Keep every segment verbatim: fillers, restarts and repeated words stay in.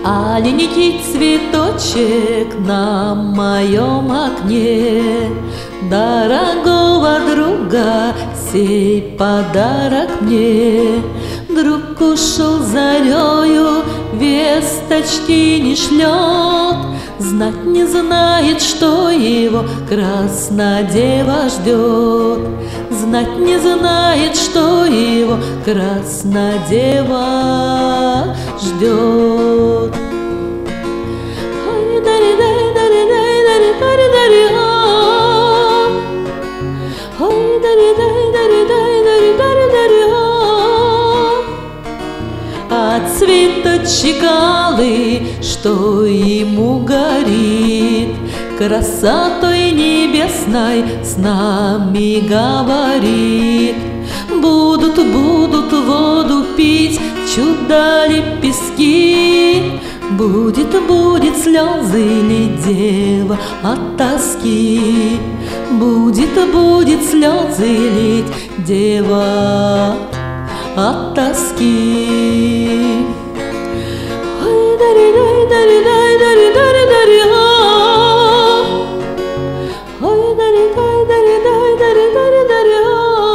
Аленький цветочек на моем окне, дорогого друга сей подарок мне. Друг ушел зарею, весточки не шлет, знать не знает, что его краснодева ждет. Знать не знает, что его краснодева ждет. А цветочек алый, что ему горит, красотой небесной с нами говорит. Будут, будут воду пить чудо лепестки, будет, будет слезы ли дева от тоски, будет, будет слезы лить дева от тоски. Ой, дари, дай, дари, дай, дари, дари, дари, а. Ой, дари, дай, дари, дай, дари, дари, дари, а.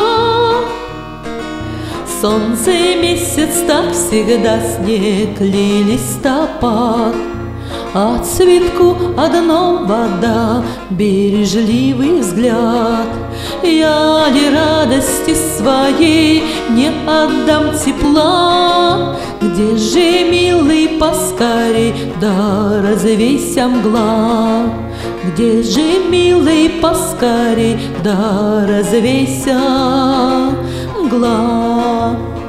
Солнце и месяц так всегда, снег ли листопад, а цветку одно вода, бережливый взгляд. Я ли радости своей не отдам тепла? Где же, милый, поскорей, да развейся мгла? Где же, милый, поскорей, да развейся мгла?